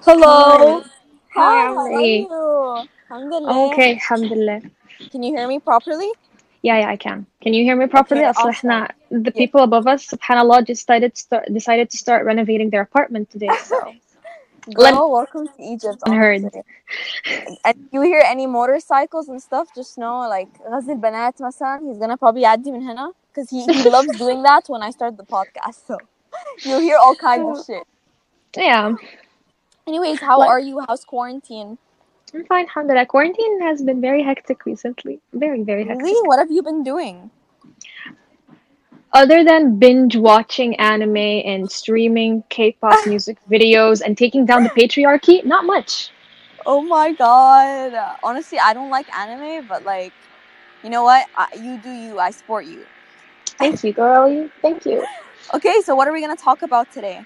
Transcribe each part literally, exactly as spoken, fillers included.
Hello. Hi. Hi, Hi, how are Amri. you? Alhamdulillah. Okay, alhamdulillah. Can you hear me properly? Yeah, yeah, I can. Can you hear me properly? Okay, أصل awesome. إحنا, the Yeah. people above us, subhanAllah, just decided to start, decided to start renovating their apartment today, so lend Girl, welcome to Egypt, heard. honestly. And you hear any motorcycles and stuff, just know, like, غزل البنات مثلا, he's gonna probably يعدي من هنا because he, he loves doing that when I start the podcast, so you'll hear all kinds of shit. Yeah, Anyways, how like, are you? How's quarantine? I'm fine, alhamdulillah. Quarantine has been very hectic recently. Very, very Really? hectic. What have you been doing? Other than binge watching anime and streaming K-pop music videos and taking down the patriarchy, not much. Oh my god. Honestly, I don't like anime, but like, you know what? I, you do you. I support you. Thank you, girlie. Thank you. Okay, so what are we gonna talk about today?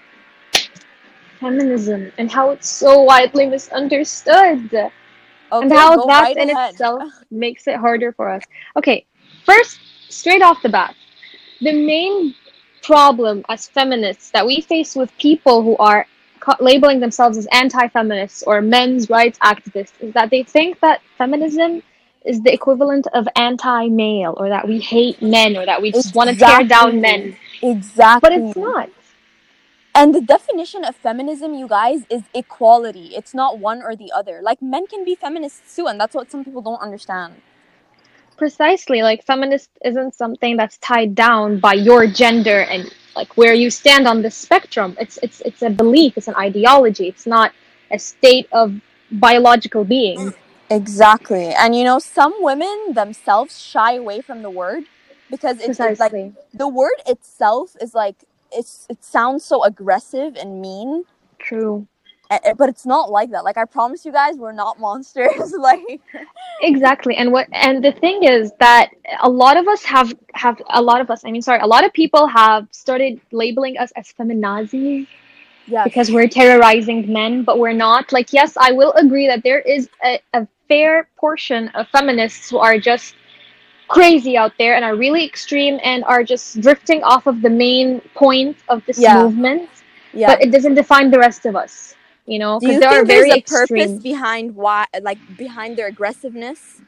Feminism and how it's so widely misunderstood, and Okay, how go that right in ahead. itself makes it harder for us. Okay, first, straight off the bat, the main problem as feminists that we face with people who are ca- labeling themselves as anti-feminists or men's rights activists is that they think that feminism is the equivalent of anti-male, or that we hate men, or that we just want to tear down Exactly. men. But Exactly. it's not. And the definition of feminism, you guys, is equality. It's not one or the other. Like, men can be feminists too, and that's what some people don't understand. Precisely, like feminist isn't something that's tied down by your gender and like where you stand on the spectrum. It's it's it's a belief, it's an ideology. It's not a state of biological being. Exactly. And you know, some women themselves shy away from the word because it, it like Precisely. the word itself is like it's it sounds so aggressive and mean, True. a- but it's not like that. Like I promise you guys, we're not monsters. Like Exactly. And what and the thing is that a lot of us have have a lot of us, I mean sorry, a lot of people have started labeling us as feminazis because yes, we're terrorizing men, but we're not. Like, yes, I will agree that there is a, a fair portion of feminists who are just crazy out there and are really extreme and are just drifting off of the main point of this yeah, movement, yeah. but it doesn't define the rest of us, you know, Do because you there are think there's very a purpose extreme. behind why, like behind their aggressiveness?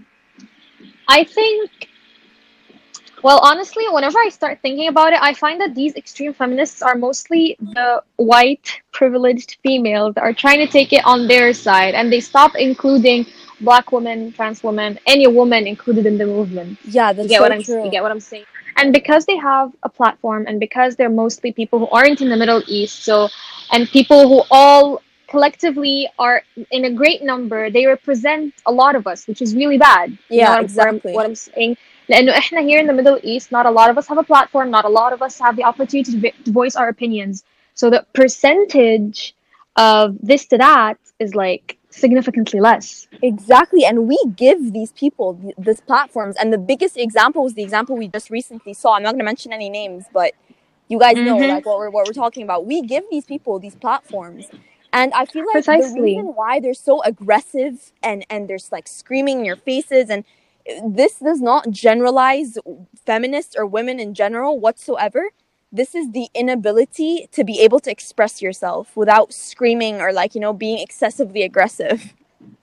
I think, well, honestly, whenever I start thinking about it, I find that these extreme feminists are mostly the white privileged females that are trying to take it on their side, and they stop including black women, trans women, any woman included in the movement. Yeah, You that's get what so I'm you true. get what I'm saying? And because they have a platform, and because they're mostly people who aren't in the Middle East, so and people who all collectively are in a great number, they represent a lot of us, which is really bad. You know Yeah, what I'm what I'm exactly. what I'm saying? لأنه إحنا here in the Middle East, not a lot of us have a platform, not a lot of us have the opportunity to, vi- to voice our opinions. So the percentage of this to that is like significantly less. Exactly, and we give these people th- these platforms, and the biggest example was the example we just recently saw. I'm not going to mention any names, but you guys know Mm-hmm. like what we're what we're talking about. We give these people these platforms, and I feel like the reason Precisely. why they're so aggressive and and they're like screaming in your faces, and this does not generalize feminists or women in general whatsoever. This is the inability to be able to express yourself without screaming or like you know being excessively aggressive.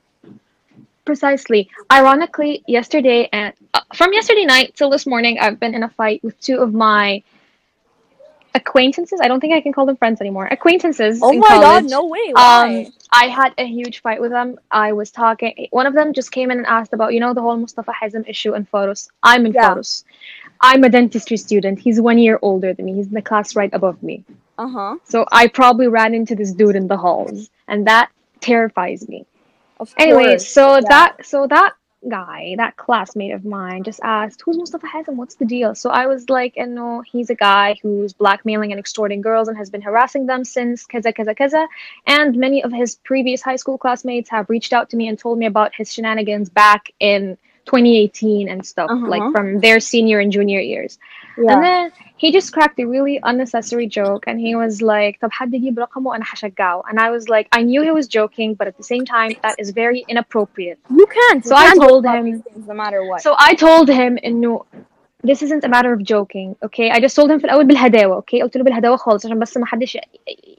Precisely. Ironically, yesterday and uh, from yesterday night till this morning, I've been in a fight with two of my acquaintances. I don't think I can call them friends anymore. Acquaintances Oh in my god, college. no way, Um, why? I had a huge fight with them. I was talking. One of them just came in and asked about, you know, the whole Mustafa Hazm issue in Faros. I'm in Yeah. Faros. I'm a dentistry student. He's one year older than me. He's in the class right above me. Uh-huh. So I probably ran into this dude in the halls, and that terrifies me. Of Anyways, course. so Yeah. that so that guy, that classmate of mine, just asked, "Who's Mustafa Hazm? What's the deal?" So I was like, "And no, he's a guy who's blackmailing and extorting girls and has been harassing them since kaza kaza kaza." And many of his previous high school classmates have reached out to me and told me about his shenanigans back in twenty eighteen and stuff, like Uh-huh. from their senior and junior years. And Yeah. then he just cracked a really unnecessary joke and he was like, طب حد يجيب رقمه أنا حشجعه. And I was like, I knew he was joking, but at the same time, that is very inappropriate. You can't. You So I can't joke told about these him, things no matter what. so I told him إنه this isn't a matter of joking, okay? I just told him في الأول بالهداوة, okay? قلت له بالهداوة خالص عشان بس ما حدش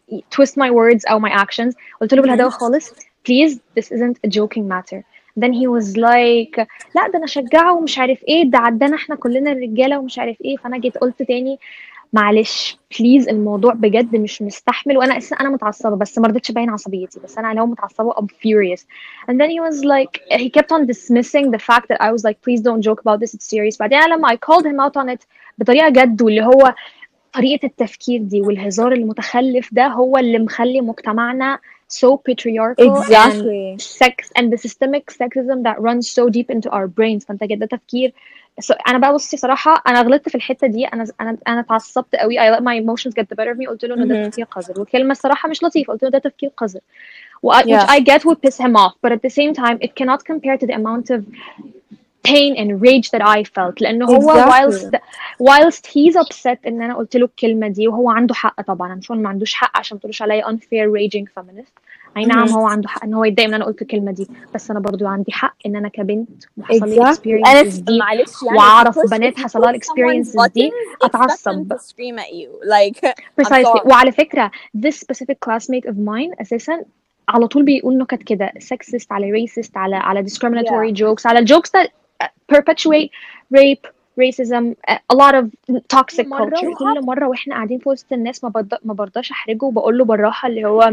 twist my words او my actions. قلت له Mhm. بالهداوة خالص please this isn't a joking matter. then he was like لا ده انا شجعه ومش عارف ايه ده عدانا احنا كلنا الرجاله ومش عارف ايه. فانا جيت قلت تاني معلش بليز الموضوع بجد مش مستحمل. وانا اساسا انا متعصبه بس ما رضيتش ابين عصبيتي بس انا لو متعصبه I'm furious. and then he was like he kept on dismissing the fact that I was like please don't joke about this it's serious. بعدين أنا لما I called him out on it بطريقه جد واللي هو طريقه التفكير دي والهزار المتخلف ده هو اللي مخلي مجتمعنا so patriarchal Exactly. and sex and the systemic sexism that runs so deep into our brains. فانت كده تفكير. so انا بقى بصي صراحه انا غلطت في الحته دي. انا انا انا اتعصبت قوي. I let my emotions get the better of me. قلت له انه ده Mhm. تفكير قذر والكلمه الصراحه مش لطيفه. قلت له ده تفكير قذر و- which Yeah. I get would piss him off but at the same time it cannot compare to the amount of pain and rage that I felt. لأنه هو Exactly. whilst whilst he's upset إن أنا قلت له الكلمة دي وهو عنده حق طبعا. أنا مش ما عندوش حق عشان تقولوش عليا unfair raging feminist. أي نعم Mhm. هو عنده حق إن هو يتضايق إن أنا قلت الكلمة دي بس أنا برضو عندي حق إن أنا كبنت وحصل لي Exactly. And experiences if دي معلش يعني if you وأعرف push بنات if you حصل لها push someone's experiences دي buttons, expect them أتعصب. to scream at you. Like I'm precisely. sorry. وعلى فكرة this specific classmate of mine أساسا على طول بيقول نكت كده sexist على racist على على discriminatory Yeah. jokes على jokes that perpetuate rape racism a lot of toxic مرة culture. وهب- كل مرة واحنا قاعدين في وسط الناس ما برضى ما برضاش احرجه وبقول له بالراحة اللي هو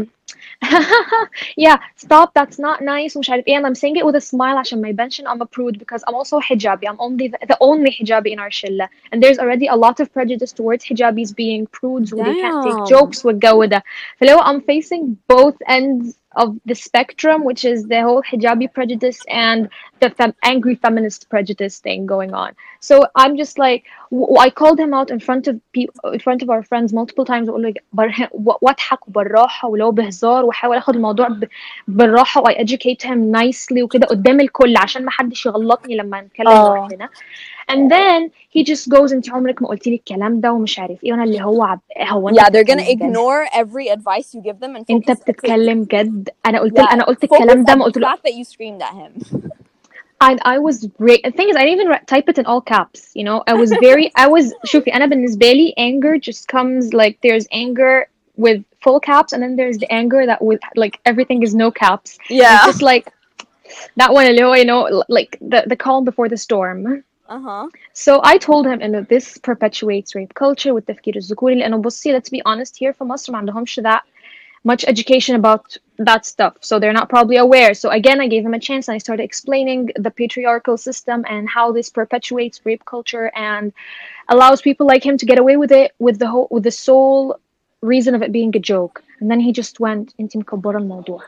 yeah stop that's not nice ومش عارف ايه. and I'm saying it with a smile عشان ما يبانش ان I'm a prude because I'm also hijabi. I'm only the, the only hijabi in our شلة and there's already a lot of prejudice towards hijabis being prudes who they can't take Damn. jokes والجو ده. فلو I'm facing both ends of the spectrum which is the whole hijabi prejudice and the fem- angry feminist prejudice thing going on. So I'm just like w- I called him out in front of people in front of our friends multiple times واقول له بر- و- واضحك بالراحه ولو بهزار واحاول اخد الموضوع ب- بالراحه و I educate him nicely وكده قدام الكل عشان ما حدش يغلطني لما نتكلم اه لوحدنا. and then he just goes انت عمرك ما قلتي لي الكلام ده ومش عارف ايه. وانا اللي هو عب... هو انت yeah they're gonna بتتكلم جد؟ ignore every advice you give them and انت focus okay بتتكلم جد؟ انا قلت yeah انا قلت focus الكلام ده at ما the قلت له fact that you screamed at him. and I was great. The thing is, I didn't even write- type it in all caps. You know, I was very, I was. شوفي أنا بالنسبة لي anger just comes like there's anger with full caps and then there's the anger that with like everything is no caps. Yeah. It's just like that one اللي هو you know like the the calm before the storm. Uh-huh. So I told him إنه this perpetuates rape culture والتفكير الذكوري لأنه بصي let's be honest here في مصر ما عندهمش that much education about that stuff, so they're not probably aware. So again I gave him a chance and I started explaining the patriarchal system and how this perpetuates rape culture and allows people like him to get away with it with the whole with the sole reason of it being a joke. And then he just went انتي مكبرة الموضوع.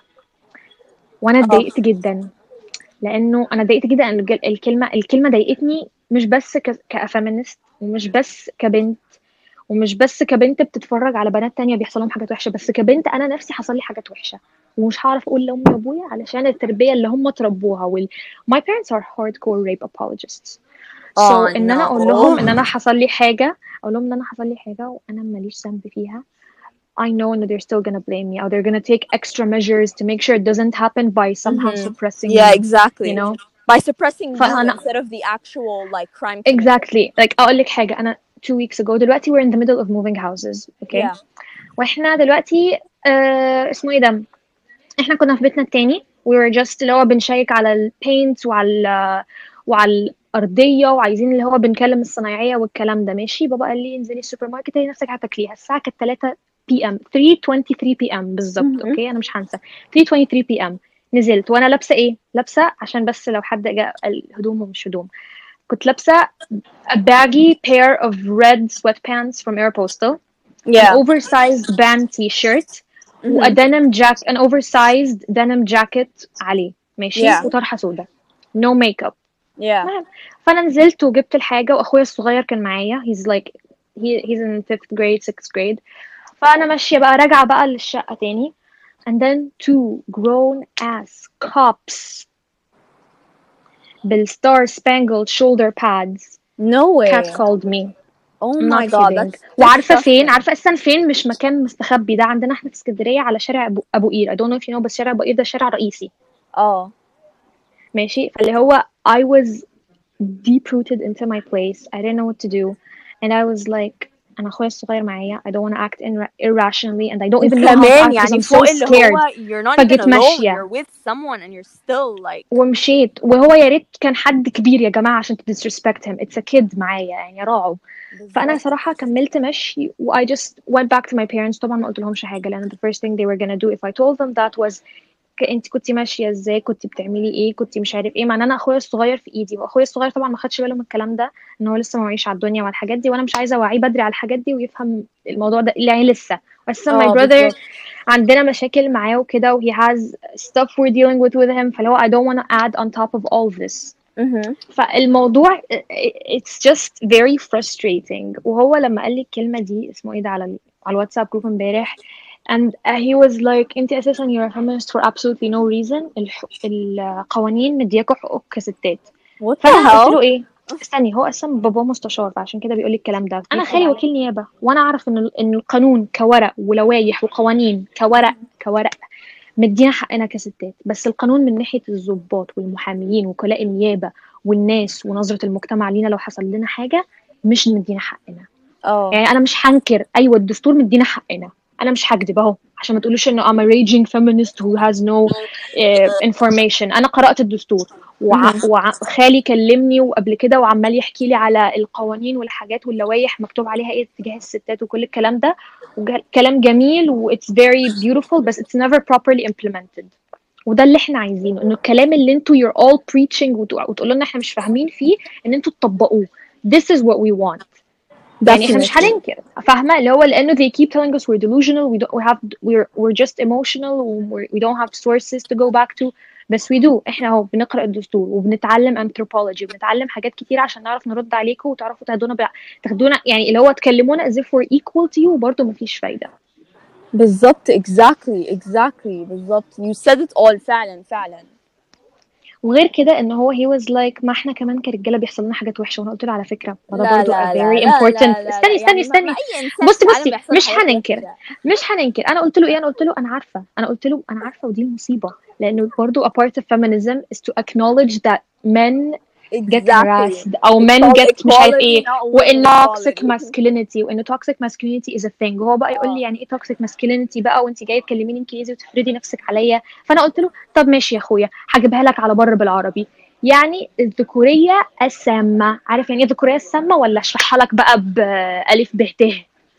وانا اه اتضايقت جدا لانه انا اتضايقت جدا ان الج- الكلمه الكلمه ضايقتني مش بس ك- كفيمينست ومش بس كبنت ومش بس كبنت بتتفرج على بنات تانية بيحصل لهم حاجات وحشة بس كبنت أنا نفسي حصل لي حاجات وحشة ومش هعرف أقول لأمي وأبويا علشان التربية اللي هم تربوها وال... My parents are hardcore rape apologists. So اه إن أنا أقول لهم إن no أنا حصل لي حاجة أقول لهم إن أنا حصل لي حاجة وأنا ماليش ذنب فيها. I know that they're still gonna blame me or they're gonna take extra measures to make sure it doesn't happen by somehow Mhm. suppressing yeah me, exactly you know. by suppressing you فأنا instead of the actual like crime committed. exactly like أقول لك حاجة أنا two weeks ago دلوقتي we're in the middle of moving houses okay yeah واحنا دلوقتي آه اسمه ايه ده احنا كنا في بيتنا التاني we were just اللي هو بنشيك على البينت وعلى وعلى الأرضية وعايزين اللي هو بنكلم الصنايعية والكلام ده ماشي. بابا قال لي انزلي السوبر ماركت هي نفسك هتاكليها. الساعة كانت ثلاثة بي ام ثلاثة وعشرين بي ام بالظبط Mhm. اوكي انا مش هنسى ثلاثة وعشرين بي ام. نزلت وانا لابسة ايه لابسة عشان بس لو حد جاء الهدوم ومش هدوم كنت لابسة a baggy pair of red sweatpants from Aeropostale, an yeah oversized band t-shirt, و a Mhm. denim jacket, an oversized denim jacket عليه ماشي yeah وطرحة سودا no makeup. yeah المهم فأنا نزلت وجبت الحاجة وأخويا الصغير كان معايا he's like he, he's in fifth grade sixth grade. فأنا ماشية بقى راجعة بقى للشقة تاني and then two grown ass cops بالstar spangled shoulder pads no way catcalled me. oh I'm my not god kidding. that's وعارفة فين disgusting. عارفة أصلا فين مش مكان مستخبي ده عندنا احنا في اسكندرية على شارع أبو, أبو قير I don't know if you know بس شارع أبو قير ده شارع رئيسي اه ماشي. فاللي هو I was deep rooted into my place I didn't know what to do and I was like انا اخويا الصغير معايا I don't want to act ir- irrationally and I don't even know how to وكمان act because يعني I'm so فوق اللي scared. هو you're not even فجيت alone, ماشية you're with someone and you're still like ومشيت، وهو يا ريت كان حد كبير يا جماعة عشان to disrespect him. it's a kid معايا يعني راعوا. فأنا بالظبط. صراحة كملت مشي و I just went back to my parents. طبعا ما قلت لهمش حاجة لأن the first thing they were gonna do if I told them that was ك- انت كنتي ماشيه ازاي، كنتي بتعملي ايه، كنتي مش عارف ايه، مع ان انا اخويا الصغير في ايدي، واخويا الصغير طبعا ما خدش باله من الكلام ده ان هو لسه ما وعيش على الدنيا وعلى الحاجات دي، وانا مش عايزه اوعيه بدري على الحاجات دي ويفهم الموضوع ده يعني لسه. اساسا my اه brother بالظبط. عندنا مشاكل معاه وكده و he has stuff we're dealing with with him، فلو I don't want to add on top of all this. مهم. فالموضوع it's just very frustrating. وهو لما قال لي الكلمة دي اسمه ايه ده على ال- على الواتساب جروب امبارح and uh, he was like انت اساسا you're a feminist for absolutely no reason. الح... القوانين مدياكوا حقوق كستات. what the فانا قلت hell. له ايه، استني هو اصلا باباه مستشار فعشان كده بيقول لي الكلام ده. انا أكيد خالي طبعا. وكيل نيابه وانا اعرف ان ال- ان القانون كورق ولوايح وقوانين كورق كورق مدينا حقنا كستات، بس القانون من ناحيه الضباط والمحاميين وكلاء النيابه والناس ونظره المجتمع لينا لو حصل لنا حاجه مش مدينا حقنا. اه يعني انا مش هنكر ايوه الدستور مدينا حقنا، انا مش هكدب اهو عشان ما تقولوش انه I'm a raging feminist who has no uh, information. انا قرأت الدستور وع... مهم. وع... خالي كلمني وقبل كده وعمال يحكي لي على القوانين والحاجات واللوائح مكتوب عليها ايه تجاه الستات وكل الكلام ده، وج- كلام جميل و it's very beautiful بس it's never properly implemented. وده اللي احنا عايزينه، انه الكلام اللي انتوا you're all preaching وتق- وتقولوا لنا احنا مش فاهمين فيه ان انتوا تطبقوه. This is what we want. يعني احنا مش definitely. هننكر فاهمه اللي هو لانه they keep telling us we're delusional we don't we have we're we're just emotional we're, we don't have sources to go back to. بس we do. احنا اهو بنقرا الدستور وبنتعلم anthropology وبنتعلم حاجات كتير عشان نعرف نرد عليكم وتعرفوا تاخدونا بع... تاخدونا يعني اللي هو تكلمونا as if we're equal to you وبرضه مفيش فايده. بالظبط exactly exactly بالظبط you said it all فعلا فعلا. وغير كده ان هو he was like ما احنا كمان كرجاله بيحصل لنا حاجات وحشه، وانا قلت له على فكره ما ده لا برضو a لا لا very لا important. لا لا لا استني استني يعني ما, ما استني اي انسان في بصي العالم بصي بيحصل له مش حاجات هننكر وحشه. مش هننكر انا قلت له ايه، انا قلت له انا عارفه انا قلت له انا عارفه ودي المصيبه لانه برضو a part of feminism is to acknowledge that men get exactly. harassed او men Equal, get مش عارف equality ايه not women وان toxic equality. masculinity وان toxic masculinity is a thing. وهو بقى يقول لي اه يعني ايه toxic masculinity بقى وانت جايه تكلميني انجليزي وتفرضي نفسك عليا. فانا قلت له طب ماشي يا اخويا هجيبها لك على بر بالعربي. يعني الذكوريه السامه، عارف يعني ايه الذكوريه السامه ولا اشرحها لك بقى بألف ب ت؟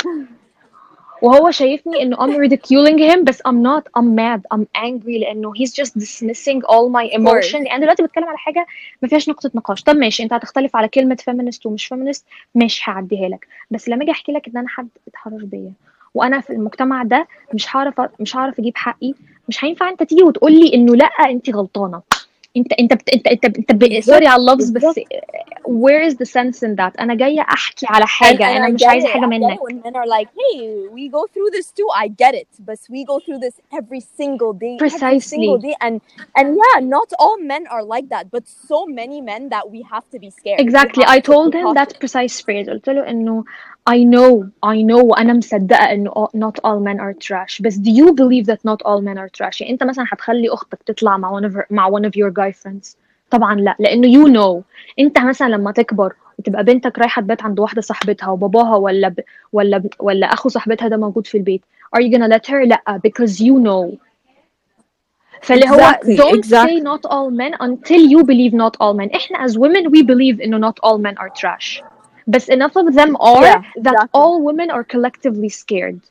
وهو شايفني انه I'm ridiculing him بس I'm not. I'm mad I'm angry لانه he's just dismissing all my of course. emotion. لان دلوقتي بتكلم على حاجه ما فيهاش نقطه نقاش. طب ماشي انت هتختلف على كلمه feminist ومش feminist ماشي هعديها لك، بس لما اجي احكي لك ان انا حد اتحرش بيا وانا في المجتمع ده مش هعرف مش هعرف اجيب حقي، مش هينفع انت تيجي وتقول لي انه لا انت غلطانه. انت انت بت... انت انت انت ب... بالظبط سوري على اللفظ بس بالظبط. where is the sense in that؟ انا جايه احكي على and حاجه and انا I مش get عايزه it حاجه I get it منك. when men are like hey we go through this too I get it but we go through this every single day every single Precisely. day and and yeah not all men are like that but so many men that we have to be scared. We Exactly. have I to told be him that cautious. precise phrase. قلت له إنه I know I know وأنا مصدقة إنه all- not all men are trash. بس do you believe that not all men are trash؟ يعني أنت مثلا هتخلي أختك تطلع مع one of her, مع one of your guy friends؟ طبعا لا، لأنه you know. أنت مثلا لما تكبر وتبقى بنتك رايحة تبات عند واحدة صاحبتها وباباها ولا ب... ولا ب... ولا أخو صاحبتها ده موجود في البيت are you gonna let her؟ لا because you know. فاللي هو exactly don't say exactly not all men until you believe not all men. احنا as women we believe انه not all men are trash. But enough of them are yeah that exactly all women are collectively scared.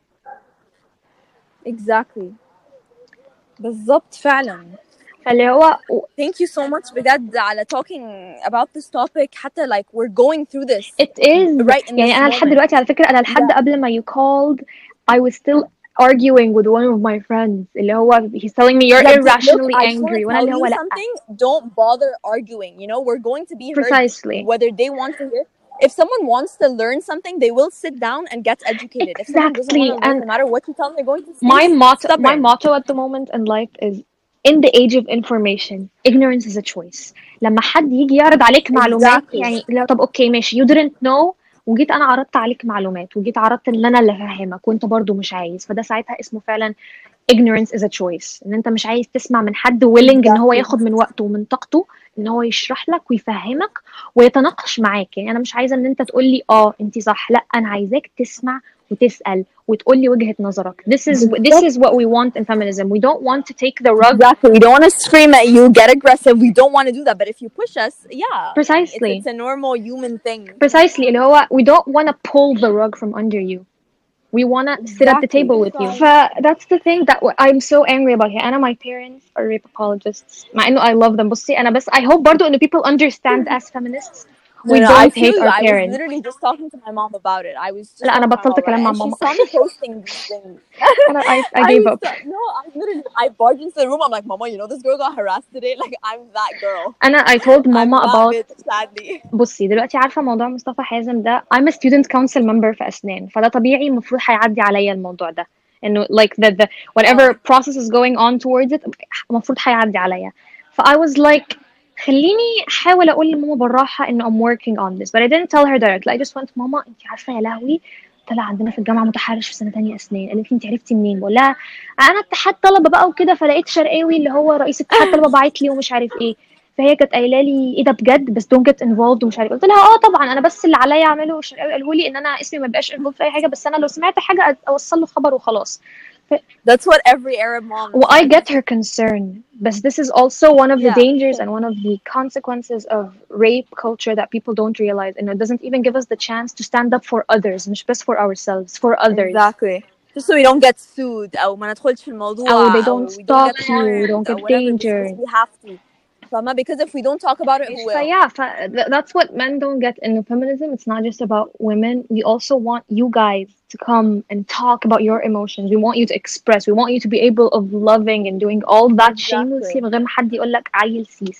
exactly بالظبط فعلا. فاللي هو thank you so much بجد على talking about this topic حتى like we're going through this it is right in يعني this انا لحد moment. دلوقتي على فكرة انا لحد yeah قبل ما you called I was still arguing with one of my friends اللي هو he's telling me you're like look irrationally I just want angry to وانا tell اللي هو you لا. something don't bother arguing you know we're going to be heard Precisely. whether they want to hear. If someone wants to learn something they will sit down and get educated. If someone doesn't want Exactly. to learn And no matter what you tell them they're going to stay my motto my stubborn. motto at the moment in life is in the age of information ignorance is a choice. لما حد يجي يعرض عليك معلومات exactly يعني لا طب اوكي ماشي you didn't know وجيت انا عرضت عليك معلومات وجيت عرضت ان انا اللي افهمك وانت برضو مش عايز، فده ساعتها اسمه فعلا ignorance is a choice، ان انت مش عايز تسمع من حد willing ان هو exactly. ياخد من وقته ومن طاقته ان هو يشرح لك ويفهمك ويتناقش معاك. يعني انا مش عايزه ان انت تقول لي اه انت صح، لا انا عايزاك تسمع وتسأل وتقول لي وجهة نظرك. this is this is what we want in feminism. We don't want to take the rug. Exactly. We don't want to scream at you, get aggressive. We don't want to do that. But if you push us, yeah, precisely it's, it's a normal human thing. precisely اللي هو we don't want to pull the rug from under you. We want to sit at the Exactly. table with you. ف that's the thing that I'm so angry about here. أنا my parents are rape apologists. مع إنه I love them. بصي أنا بس I hope برضو إنه people understand as feminists we No, no, I don't feel hate you. our I was parents. literally just talking to my mom about it. I was just لا أنا talking to my mom بطلت about it, كلام مع and she ماما. saw me posting these things. أنا I I I gave was up. so, no, I literally I barged into the room. I'm like, Mama, you know this girl got harassed today. Like, I'm that girl. أنا I told I'm mama that about bitch, sadly. بصي دلوقتي عارفة موضوع مصطفى حازم ده. I'm a student council member في أسنان، فده طبيعي المفروض هيعدي عليا الموضوع ده إنه like the the whatever Oh. process is going on towards it المفروض هيعدي عليا. ف I was like خليني احاول اقول لماما بالراحه انه I'm working on this, but I didn't tell her directly. I just went ماما انت عارفه يا لهوي طلع عندنا في الجامعه متحرش في سنه تانية اسنان. قالت لي انت عرفتي منين؟ بقول لها انا اتحاد طلبه بقى وكده، فلقيت شرقاوي اللي هو رئيس اتحاد طلبه باعت لي ومش عارف ايه، فهي كانت قايله لي ايه ده بجد بس don't get involved ومش عارف. قلت لها اه طبعا انا بس اللي عليا اعمله الشرقاوي قاله لي ان انا اسمي ما يبقاش involved في اي حاجه، بس انا لو سمعت حاجه اوصل له خبر وخلاص. That's what every Arab mom Well, I says. get her concern, but this is also one of the Yeah, dangers same. and one of the consequences of rape culture that people don't realize. And it doesn't even give us the chance to stand up for others, مش بس for ourselves, for others. Exactly. Just so we don't get sued أو ما ندخلش في الموضوع أو they أو don't we don't stop get you, harmed don't أو get whatever, just danger. because we have to. فاهمة? Because if we don't talk about it, who So will? yeah, th- that's what men don't get in feminism. It's not just about women. We also want you guys to come and talk about your emotions. We want you to express. We want you to be able of loving and doing all that Exactly. shamelessly من غير ما حد يقول لك عيل سيس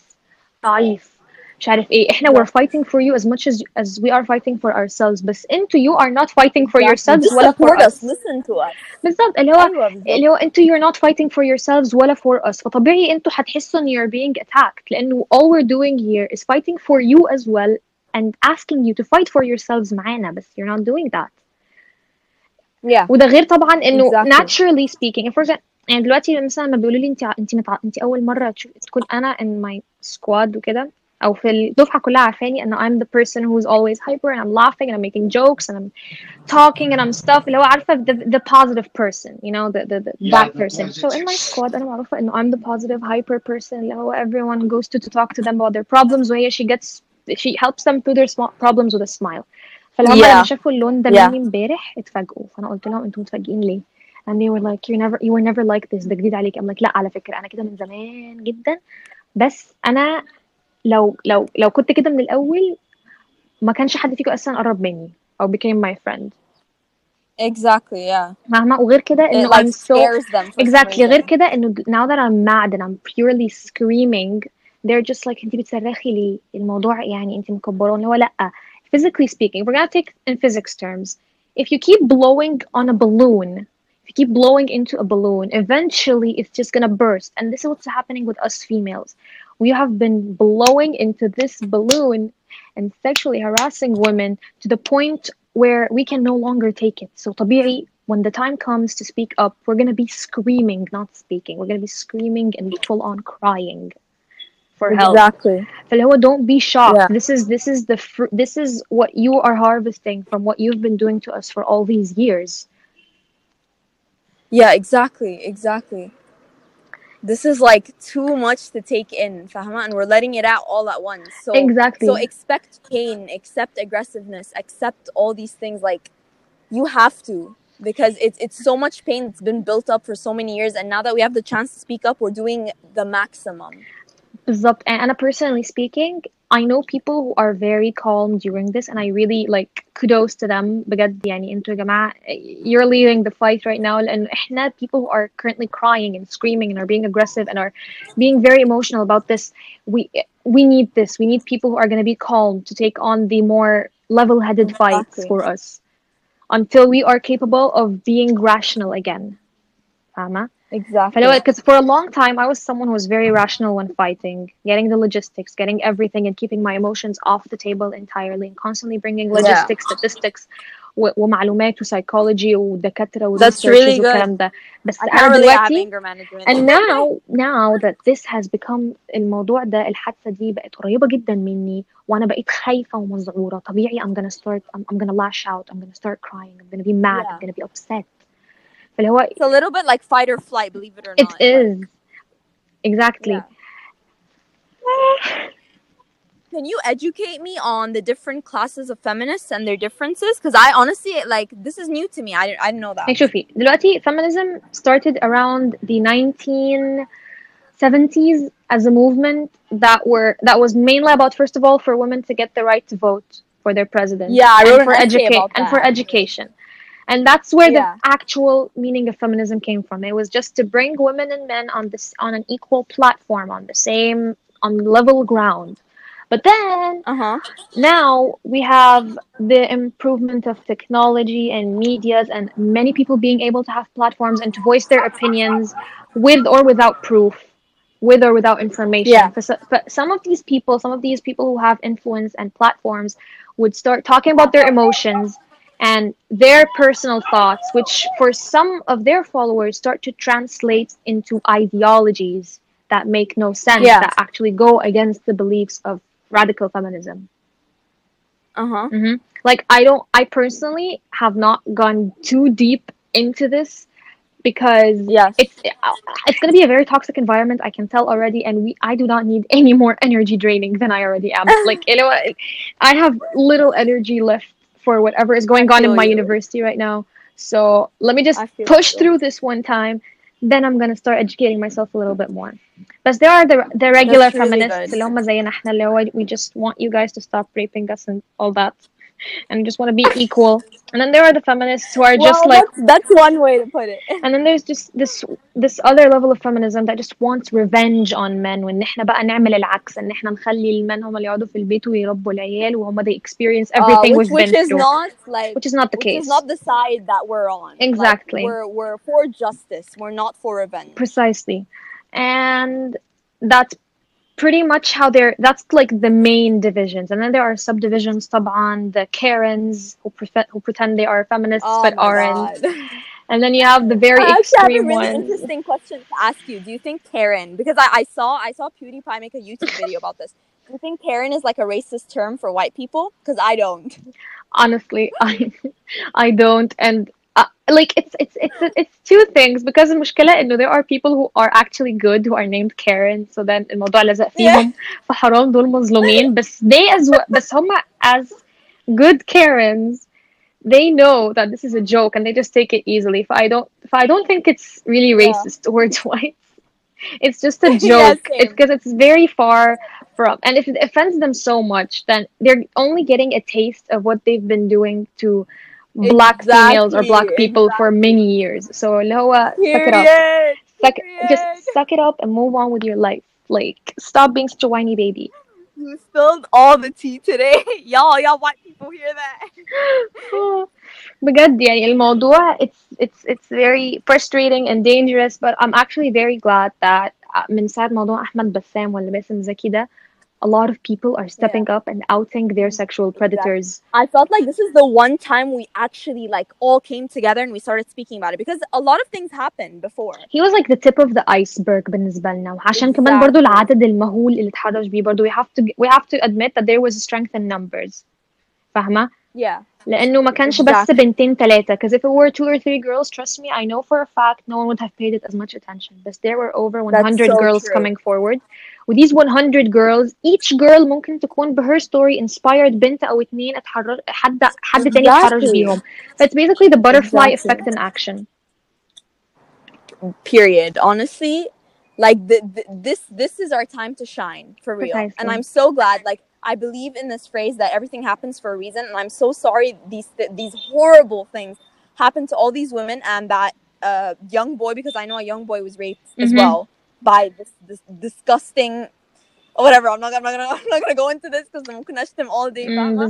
ضعيف مش عارف ايه. احنا Yeah. we're fighting for you as much as as we are fighting for ourselves. بس انتوا you are not fighting for Exactly. yourselves Just ولا for support us. us. Listen to us. بالظبط اللي هو أيوة بالظبط. اللي هو انتوا you're not fighting for yourselves ولا for us، فطبيعي انتوا هتحسوا ان you're being attacked لانه all we're doing here is fighting for you as well and asking you to fight for yourselves معانا، بس you're not doing that. Yeah. وده غير طبعا انه Exactly. naturally speaking for example يعني دلوقتي مثلا لما بيقولوا لي انت انت متع... انت اول مره تشوف تكون انا in my squad وكده او في الدفعه كلها عارفاني ان I'm the person who's always hyper and I'm laughing and I'm making jokes and I'm talking and I'm stuff اللي هو عارفه the, the positive person, you know, the, the, the that person. So in my squad انا معروفه انه I'm the positive hyper person اللي هو everyone goes to to talk to them about their problems وهي she gets she helps them through their small problems with a smile. فلما Yeah. لما شافوا اللون ده Yeah. مني امبارح اتفاجئوا، فانا قلت لهم انتوا متفاجئين ليه؟ and they were like you never you were never like this ده جديد عليك. I'm like لا على فكره انا كده من زمان جدا، بس انا لو لو لو كنت كده من الاول ما كانش حد فيكم اصلا قرب مني او became my friend. Exactly. Yeah. فاهمه؟ وغير كده It انه like I'm so scares them for some exactly غير reason. كده انه now that I'm mad and I'm purely screaming they're just like انتي بتصرخي ليه؟ الموضوع يعني انتي مكبراه اللي هو لا. Physically speaking, if we're gonna take in physics terms, if you keep blowing on a balloon, if you keep blowing into a balloon, eventually it's just gonna burst. And this is what's happening with us females. We have been blowing into this balloon and sexually harassing women to the point where we can no longer take it. So طبيعي when the time comes to speak up, we're gonna be screaming, not speaking. We're gonna be screaming and full on crying for help. Exactly. فاللي هو don't be shocked. Yeah. This is this is the fr- this is what you are harvesting from what you've been doing to us for all these years. Yeah, exactly. Exactly. This is like too much to take in, فاهمة? And we're letting it out all at once. So Exactly. so expect pain, accept aggressiveness, accept all these things. Like you have to, because it's it's so much pain that's been built up for so many years, and now that we have the chance to speak up, we're doing the maximum. بالظبط. And أنا personally speaking I know people who are very calm during this and I really like kudos to them بجد. يعني انتوا يا جماعة you're leading the fight right now لأن احنا people who are currently crying and screaming and are being aggressive and are being very emotional about this. We we need this. We need people who are going to be calm to take on the more level-headed fights Exactly. for us until we are capable of being rational again. فاهمة؟ Exactly. فلو because for a long time I was someone who was very rational when fighting, getting the logistics, getting everything, and keeping my emotions off the table entirely, and constantly bringing Yeah. logistics, statistics, و- ومعلومات وسايكولوجي ودكاترة That's وريسيرشز really good. والكلام ده. بس I أنا can't really have دلوقتي anger management. and now now that this has become الموضوع ده الحادثة دي بقت قريبة جدا مني وأنا بقيت خايفة ومذعورة طبيعي I'm gonna start I'm, I'm gonna lash out I'm gonna start crying I'm gonna be mad I'm Yeah. gonna be upset فاللي هو It's a little bit like fight or flight, believe it or it not. is Like, exactly. yeah. Can you educate me on the different classes of feminists and their differences? Because I honestly, like, this is new to me. I didn't, I didn't know that. هيك شوفي دلوقتي feminism started around the nineteen seventies as a movement that were that was mainly about, first of all, for women to get the right to vote for their president. Yeah, I and wrote an for essay educate about and that, for actually. education. And that's where Yeah. the actual meaning of feminism came from. It was just to bring women and men on this on an equal platform, on the same on level ground. But then Uh-huh. now we have the improvement of technology and medias and many people being able to have platforms and to voice their opinions with or without proof, with or without information. Yeah. For so- But some of these people, some of these people who have influence and platforms would start talking about their emotions and their personal thoughts, which for some of their followers start to translate into ideologies that make no sense, Yeah. that actually go against the beliefs of radical feminism. Uh-huh. Mm-hmm. Like I don't, I personally have not gone too deep into this because Yes. it's it's going to be a very toxic environment. I can tell already, and we I do not need any more energy draining than I already am. Like you know, I have little energy left for whatever is going I on in feel my you. university right now. So let me just I feel push you. through this one time. Then I'm gonna start educating myself a little bit more. But there are the the regular That's really feminists good. اللي هم زينا احنا اللي هو we just want you guys to stop raping us and all that, and just want to be equal. And then there are the feminists who are just Well, like, that's, that's one way to put it. and then there's just this this other level of feminism that just wants revenge on men, وان احنا بقى نعمل العكس ان احنا نخلي المن هم اللي يقعدوا في البيت ويربوا العيال وهم they experience Uh, everything which we've which been is through, not like which is not the which case. is not the side that we're on. Exactly. Like, we're we're for justice. We're not for revenge. Precisely. And that's pretty much how they're that's like the main divisions. And then there are subdivisions, طبعا, the Karens who pre- who pretend they are feminists Oh but my aren't. God. And then you have the very I actually have a extreme really ones. interesting question to ask you. Do you think Karen, because I, I saw I saw PewDiePie make a YouTube video about this. Do you think Karen is like a racist term for white people? Because I don't. Honestly, I I don't, and uh, like it's it's it's it's two things, because المشكلة إنه there are people who are actually good who are named Karen, so then الموضوع لزق فيهم فحرام دول مظلومين. بس they as well, بس هم as good Karens, they know that this is a joke and they just take it easily. If I don't if I don't think it's really Yeah. racist towards whites. It's just a Yeah, joke. same. It's because it's very far from, and if it offends them so much, then they're only getting a taste of what they've been doing to black females or Exactly, black people for exactly. many years. So اللي هو suck it up. Period. Suck, just Period. suck it up and move on with your life. Like, stop being such a whiny baby. You spilled all the tea today. Y'all, y'all white people hear that? بجد يعني الموضوع it's it's it's very frustrating and dangerous, but I'm actually very glad that من ساعة موضوع أحمد بسام ولا باسم زكي ده, a lot of people are stepping up and outing their sexual predators. Exactly. I felt like this is the one time we actually like all came together and we started speaking about it, because a lot of things happened before. He was like the tip of the iceberg بالنسبة لنا, وعشان كمان برضو Exactly. العدد المهول اللي اتحرش بيه برضو we have to we have to admit that there was strength in numbers. فاهمة؟ Yeah. لأنه ما كانش بس Exactly. بنتين تلاتة, because if it were two or three girls, trust me, I know for a fact no one would have paid it as much attention. But there were over one hundred That's so girls true. coming forward. With these one hundred girls, each girl ممكن تكون بher story inspired بنت أو اتنين اتحرر حد حد تاني اتحرش Exactly. بيهم. That's basically the butterfly Exactly. effect in action. Period. Honestly, like the, the, this this is our time to shine, for real. Precisely. And I'm so glad. Like, I believe in this phrase that everything happens for a reason, and I'm so sorry these th- these horrible things happened to all these women and that uh, young boy, because I know a young boy was raped as Mhm. well by this this disgusting or whatever. I'm not I'm not gonna I'm not gonna go into this because I'm gonna them all day. Mm, فاهمة? بالظبط.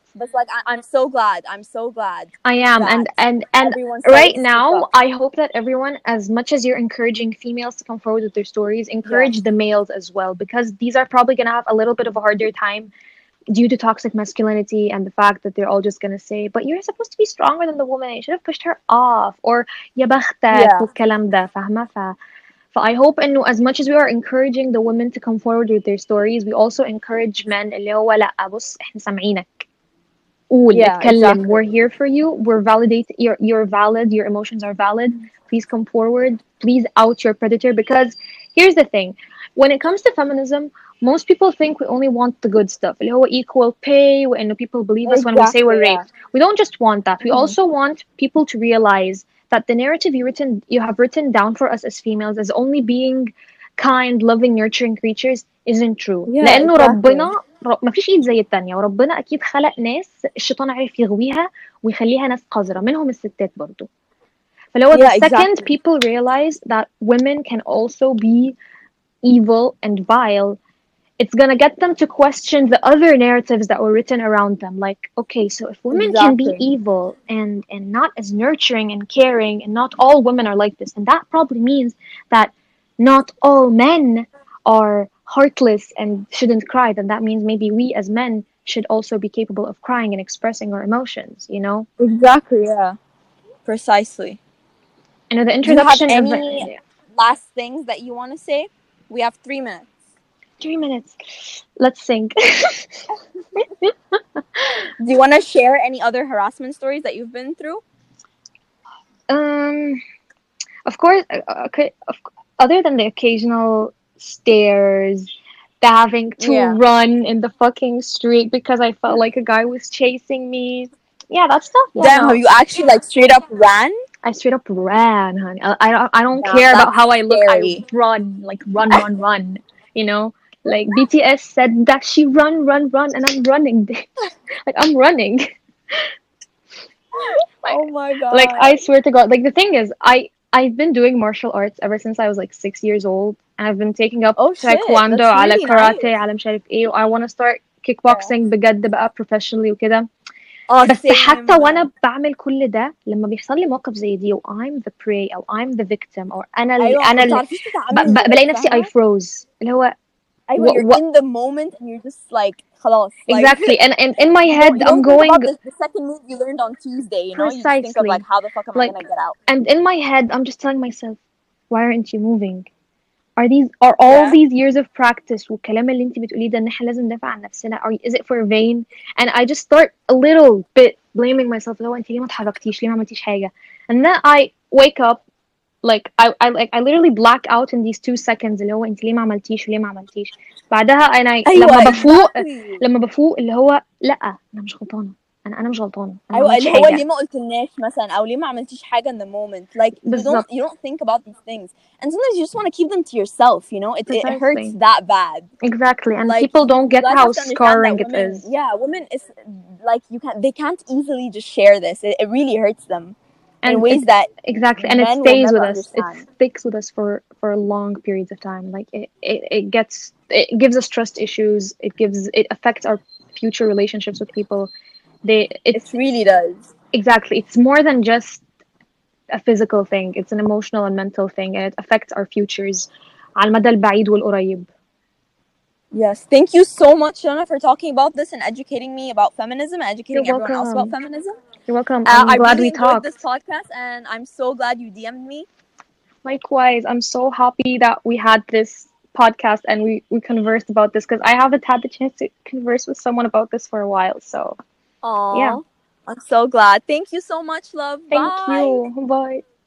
But like I, I'm so glad. I'm so glad I am, and that and and everyone's starting right to speak now, up. I hope that everyone, as much as you're encouraging females to come forward with their stories, Yeah. encourage the males as well, because these are probably gonna have a little bit of a harder time due to toxic masculinity and the fact that they're all just gonna say, "But you're supposed to be stronger than the woman. You should have pushed her off," or "يا بختك" Yeah. والكلام ده فاهمة ف So I hope إنه as much as we are encouraging the women to come forward with their stories, we also encourage men اللي هو لأ بص إحنا سامعينك. قول Yeah, اتكلم, exactly. we're here for you, we're validate you're, you're valid, your emotions are valid, please come forward, please out your predator. Because here's the thing, when it comes to feminism, most people think we only want the good stuff اللي هو equal pay وإنه people believe us when we say Exactly, we're yeah. raped. We don't just want that, we Mhm. also want people to realize that the narrative you written you have written down for us as females as only being kind, loving, nurturing creatures isn't true. Yeah, لأنه exactly. ربنا ر- ما فيش ايد زي التانية, وربنا اكيد خلق ناس الشيطان عرف يغويها ويخليها ناس قذرة, منهم الستات برضو. فلو the Yeah, second exactly. people realize that women can also be evil and vile, it's gonna get them to question the other narratives that were written around them. Like, okay, so if women can be Exactly. evil and and not as nurturing and caring, and not all women are like this, and that probably means that not all men are heartless and shouldn't cry, then that means maybe we as men should also be capable of crying and expressing our emotions, you know? Exactly, yeah. Precisely. And with the Do you have introduction of any yeah, last things that you want to say? We have three minutes. three minutes, let's think. Do you want to share any other harassment stories that you've been through? um Of course, uh, okay, of, other than the occasional stares, the having to Yeah. run in the fucking street because I felt like a guy was chasing me. Yeah, that stuff. Yeah, Damn, have no. you actually like straight up ran? I straight up ran, honey. I, I don't I don't Damn, care about that's how I look. I scary. run, like run, run, run. You know, like B T S said that she run, run, run, and I'm running. Like I'm running. Like, Oh my like god. I swear to God, like the thing is, I I've been doing martial arts ever since I was like six years old, and I've been taking up Oh shit, taekwondo, that's على really nice. karate, على مش عارف ايه. I want to start Yeah. kickboxing بجد بقى professionally وكده. Oh, بس حتى same. وانا بعمل كل ده, لما بيحصل لي موقف زي دي و I'm the prey او I'm the victim or انا ال ايوه انا ما ال بتعرفيش ب- تتعاملي ب- بلاقي نفسي I فاهمة؟ froze, اللي هو ايوه what, you're what in the moment and you're just like خلاص like exactly, and, and in my you head don't you I'm don't think going about the, the second move you learned on Tuesday, you know? You just think of like precisely, how the fuck am I like, gonna get out? and in my head I'm just telling myself, why aren't you moving? Are these are all Yeah. these years of practice والكلام اللي انت بتقوليه ده ان احنا لازم ندافع عن نفسنا, are is it for vain? And I just start a little bit blaming myself, اللي هو انت ليه ما اتحركتيش, ليه ما عملتيش حاجة, and then I wake up like I I like I literally black out in these two seconds, اللي هو انت ليه ما عملتيش وليه ما عملتيش. بعدها انا ايوه لما بفوق exactly. لما بفوق اللي هو لا انا مش غلطانة, انا انا مش غلطانة, انا ما ايوه عملتش اللي هو حاجة. ليه ما قلتلناش مثلا او ليه ما عملتيش حاجه in the moment, like you don't بالظبط. you don't think about these things and sometimes you just want to keep them to yourself, you know? It, it hurts Precisely. that bad. Exactly, and Like people you, don't you get guys how have to understand scarring that it women, is. yeah, women is like you can't they can't easily just share this. It, it really hurts them And in ways it, that exactly, and it men will stays never with us. understand. It sticks with us for for long periods of time. Like it, it, it gets it gives us trust issues. It gives it affects our future relationships with people. They it's It really does. exactly, it's more than just a physical thing. It's an emotional and mental thing, and it affects our futures على المدى البعيد والقريب. Yes, thank you so much, Shona, for talking about this and educating me about feminism and educating You're everyone else about welcome. feminism. You're welcome. Uh, I'm I glad really we enjoyed talked. this podcast, and I'm so glad you D M'd me. Likewise, I'm so happy that we had this podcast and we, we conversed about this, because I haven't had the chance to converse with someone about this for a while. So, Aww. yeah. I'm so glad. Thank you so much, love. Thank Bye. you. Bye.